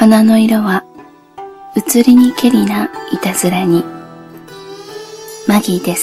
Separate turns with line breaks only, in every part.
花の色は移りにけりないたずらに。マギーです。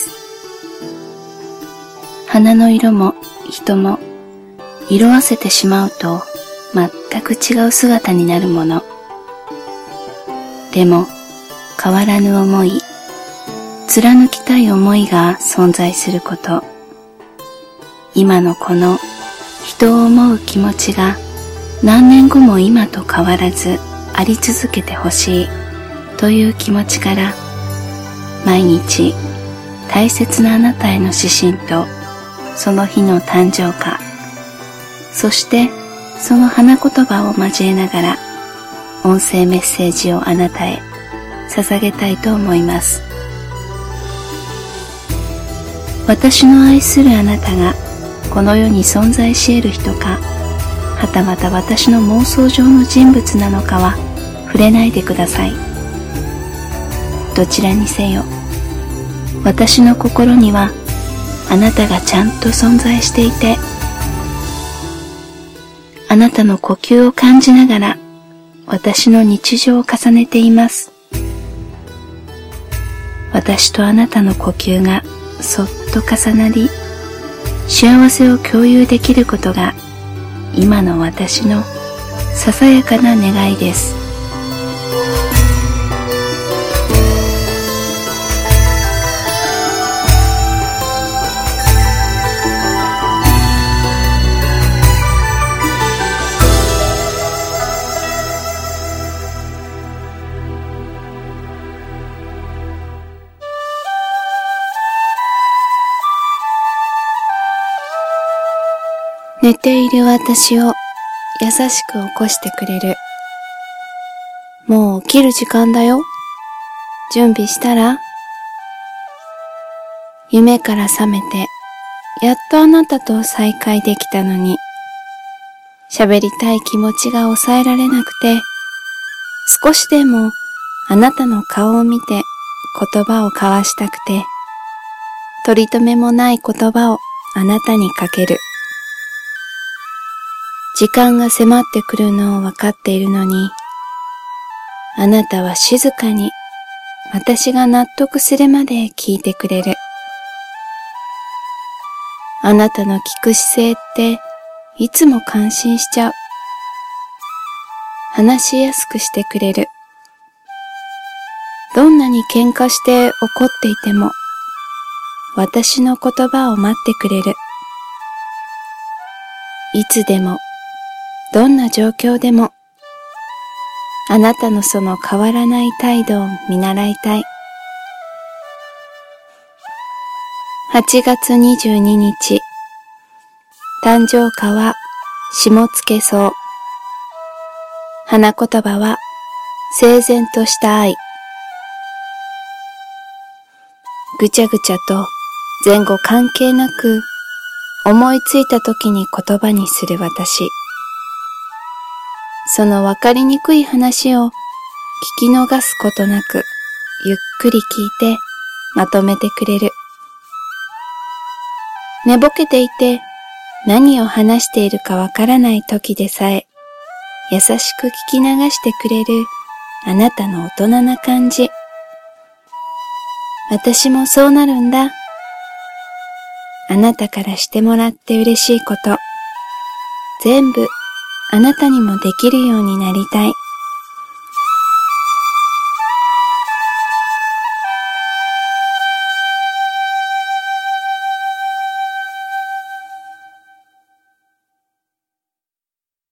花の色も人も色あせてしまうと全く違う姿になるもの。でも変わらぬ思い、貫きたい思いが存在すること。今のこの人を思う気持ちが何年後も今と変わらずあり続けてほしいという気持ちから、毎日大切なあなたへの指針とその日の誕生花、そしてその花言葉を交えながら音声メッセージをあなたへ捧げたいと思います。私の愛するあなたがこの世に存在し得る人か、はたまた私の妄想上の人物なのかは触れないでください。どちらにせよ、私の心にはあなたがちゃんと存在していて、あなたの呼吸を感じながら私の日常を重ねています。私とあなたの呼吸がそっと重なり、幸せを共有できることが今の私のささやかな願いです。寝ている私を優しく起こしてくれる。もう起きる時間だよ。準備したら？夢から覚めて、やっとあなたと再会できたのに、喋りたい気持ちが抑えられなくて、少しでもあなたの顔を見て言葉を交わしたくて、取り留めもない言葉をあなたにかける。時間が迫ってくるのを分かっているのに、あなたは静かに私が納得するまで聞いてくれる。あなたの聞く姿勢っていつも感心しちゃう。話しやすくしてくれる。どんなに喧嘩して怒っていても、私の言葉を待ってくれる。いつでもどんな状況でも、あなたのその変わらない態度を見習いたい。8月22日、誕生花は下付草。花言葉は整然とした愛。ぐちゃぐちゃと前後関係なく、思いついた時に言葉にする私。そのわかりにくい話を聞き逃すことなく、ゆっくり聞いてまとめてくれる。寝ぼけていて何を話しているかわからない時でさえ、優しく聞き流してくれるあなたの大人な感じ。私もそうなるんだ。あなたからしてもらって嬉しいこと、全部あなたにもできるようになりたい。